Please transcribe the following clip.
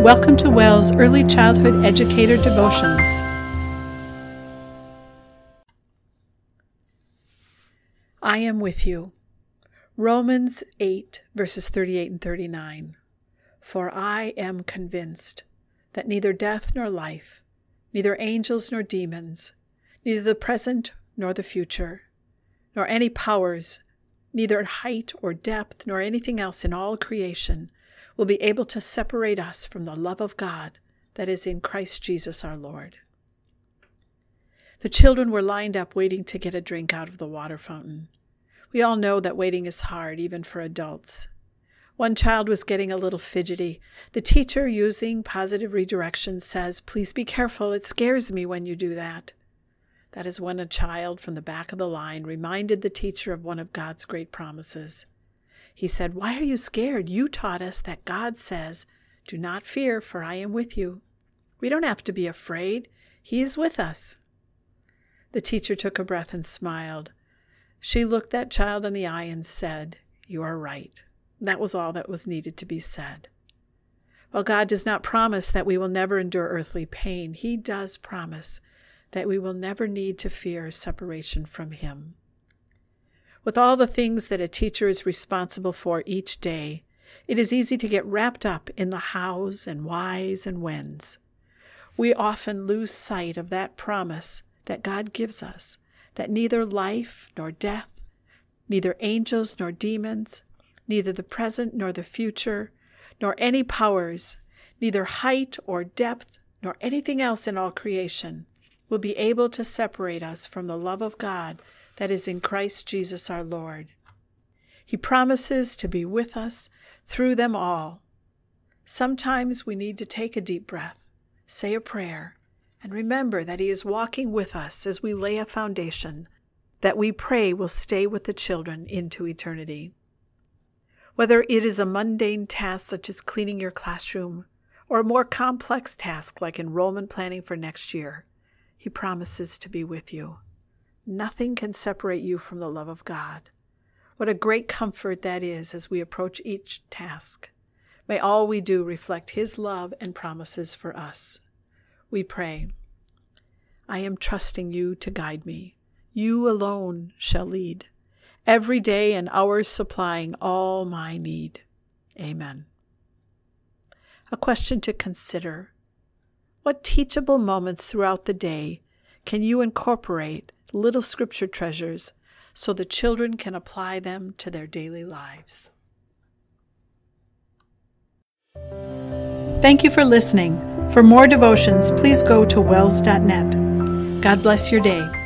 Welcome to WELL's Early Childhood Educator Devotions. I am with you. Romans 8, verses 38 and 39. For I am convinced that neither death nor life, neither angels nor demons, neither the present nor the future, nor any powers, neither height or depth, nor anything else in all creation will be able to separate us from the love of God that is in Christ Jesus our Lord. The children were lined up waiting to get a drink out of the water fountain. We all know that waiting is hard, even for adults. One child was getting a little fidgety. The teacher, using positive redirection, says, "Please be careful. It scares me when you do that." That is when a child from the back of the line reminded the teacher of one of God's great promises. He said, "Why are you scared? You taught us that God says, 'Do not fear, for I am with you.' We don't have to be afraid. He is with us." The teacher took a breath and smiled. She looked that child in the eye and said, "You are right." That was all that was needed to be said. While God does not promise that we will never endure earthly pain, He does promise that we will never need to fear separation from Him. With all the things that a teacher is responsible for each day, it is easy to get wrapped up in the hows and whys and whens. We often lose sight of that promise that God gives us, that neither life nor death, neither angels nor demons, neither the present nor the future, nor any powers, neither height or depth, nor anything else in all creation will be able to separate us from the love of God that is in Christ Jesus our Lord. He promises to be with us through them all. Sometimes we need to take a deep breath, say a prayer, and remember that He is walking with us as we lay a foundation that we pray will stay with the children into eternity. Whether it is a mundane task such as cleaning your classroom, or a more complex task like enrollment planning for next year, He promises to be with you. Nothing can separate you from the love of God. What a great comfort that is as we approach each task. May all we do reflect His love and promises for us. We pray, I am trusting You to guide me. You alone shall lead, every day and hour supplying all my need. Amen. A question to consider. What teachable moments throughout the day can you incorporate little scripture treasures so the children can apply them to their daily lives? Thank you for listening. For more devotions, please go to wells.net. God bless your day.